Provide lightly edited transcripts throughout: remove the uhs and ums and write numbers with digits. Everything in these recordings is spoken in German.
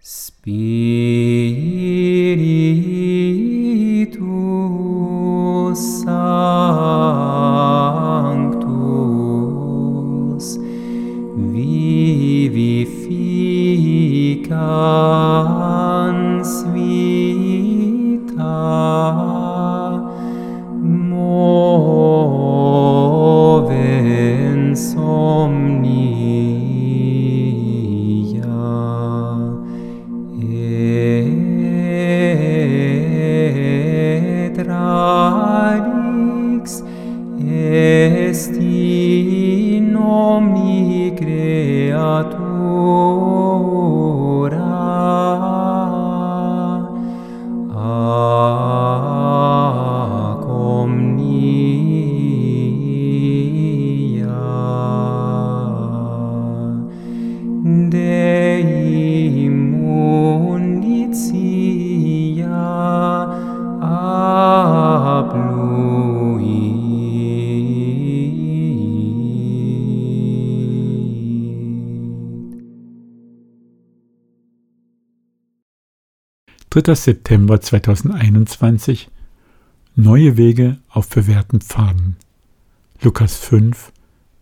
Spiritus Sanctus vivificans vita movens omnia et radix est in omni creatura ac omnia Dei munditia abluit. 3. September 2021. Neue Wege auf bewährten Pfaden. Lukas 5,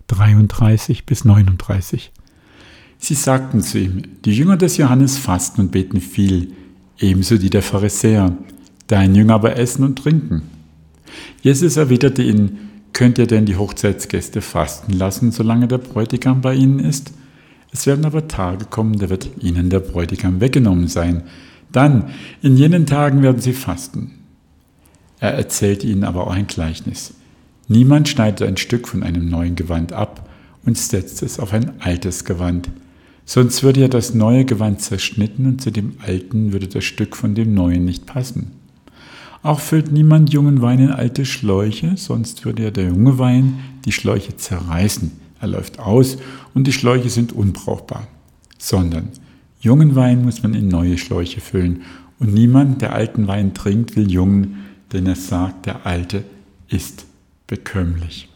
33-39. Sie sagten zu ihm: Die Jünger des Johannes fasten und beten viel, ebenso die der Pharisäer. Dein Jünger aber essen und trinken. Jesus erwiderte ihnen: Könnt ihr denn die Hochzeitsgäste fasten lassen, solange der Bräutigam bei ihnen ist? Es werden aber Tage kommen, da wird ihnen der Bräutigam weggenommen sein. Dann, in jenen Tagen werden sie fasten. Er erzählte ihnen aber auch ein Gleichnis. Niemand schneidet ein Stück von einem neuen Gewand ab und setzt es auf ein altes Gewand. Sonst würde ja das neue Gewand zerschnitten und zu dem alten würde das Stück von dem neuen nicht passen. Auch füllt niemand jungen Wein in alte Schläuche, sonst würde ja der junge Wein die Schläuche zerreißen. Er läuft aus und die Schläuche sind unbrauchbar. Sondern jungen Wein muss man in neue Schläuche füllen und niemand, der alten Wein trinkt, will jungen, denn er sagt, der alte ist bekömmlich.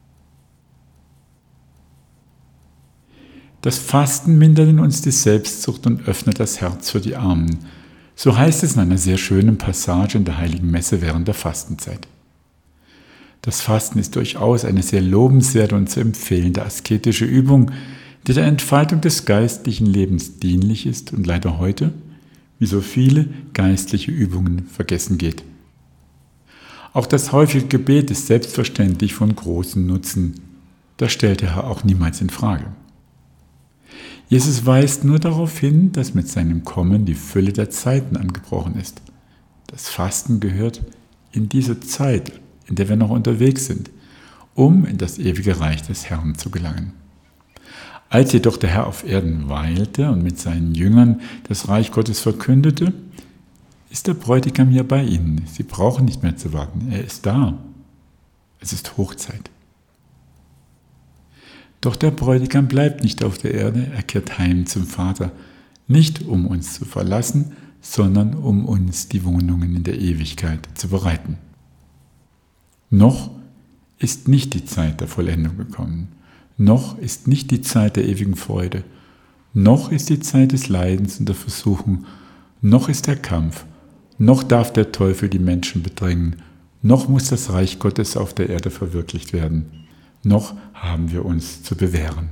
Das Fasten mindert in uns die Selbstsucht und öffnet das Herz für die Armen. So heißt es in einer sehr schönen Passage in der Heiligen Messe während der Fastenzeit. Das Fasten ist durchaus eine sehr lobenswerte und zu empfehlende asketische Übung, die der Entfaltung des geistlichen Lebens dienlich ist und leider heute, wie so viele geistliche Übungen, vergessen geht. Auch das häufige Gebet ist selbstverständlich von großem Nutzen. Das stellt der Herr auch niemals in Frage. Jesus weist nur darauf hin, dass mit seinem Kommen die Fülle der Zeiten angebrochen ist. Das Fasten gehört in diese Zeit, in der wir noch unterwegs sind, um in das ewige Reich des Herrn zu gelangen. Als jedoch der Herr auf Erden weilte und mit seinen Jüngern das Reich Gottes verkündete, ist der Bräutigam ja bei ihnen. Sie brauchen nicht mehr zu warten. Er ist da. Es ist Hochzeit. Doch der Bräutigam bleibt nicht auf der Erde, er kehrt heim zum Vater, nicht um uns zu verlassen, sondern um uns die Wohnungen in der Ewigkeit zu bereiten. Noch ist nicht die Zeit der Vollendung gekommen. Noch ist nicht die Zeit der ewigen Freude. Noch ist die Zeit des Leidens und der Versuchung. Noch ist der Kampf. Noch darf der Teufel die Menschen bedrängen. Noch muss das Reich Gottes auf der Erde verwirklicht werden. Noch haben wir uns zu bewähren.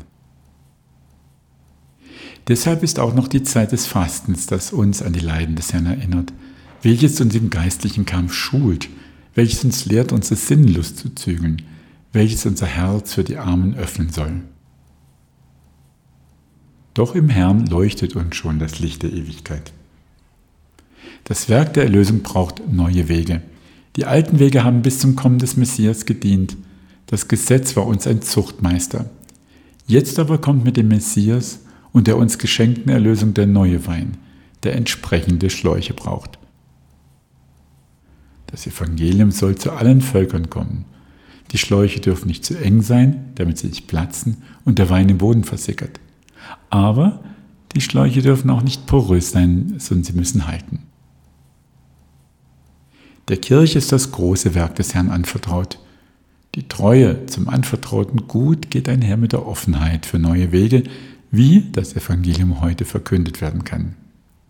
Deshalb ist auch noch die Zeit des Fastens, das uns an die Leiden des Herrn erinnert, welches uns im geistlichen Kampf schult, welches uns lehrt, unsere Sinnenlust zu zügeln, welches unser Herz für die Armen öffnen soll. Doch im Herrn leuchtet uns schon das Licht der Ewigkeit. Das Werk der Erlösung braucht neue Wege. Die alten Wege haben bis zum Kommen des Messias gedient. Das Gesetz war uns ein Zuchtmeister. Jetzt aber kommt mit dem Messias und der uns geschenkten Erlösung der neue Wein, der entsprechende Schläuche braucht. Das Evangelium soll zu allen Völkern kommen. Die Schläuche dürfen nicht zu eng sein, damit sie nicht platzen und der Wein im Boden versickert. Aber die Schläuche dürfen auch nicht porös sein, sondern sie müssen halten. Der Kirche ist das große Werk des Herrn anvertraut. Die Treue zum anvertrauten Gut geht einher mit der Offenheit für neue Wege, wie das Evangelium heute verkündet werden kann.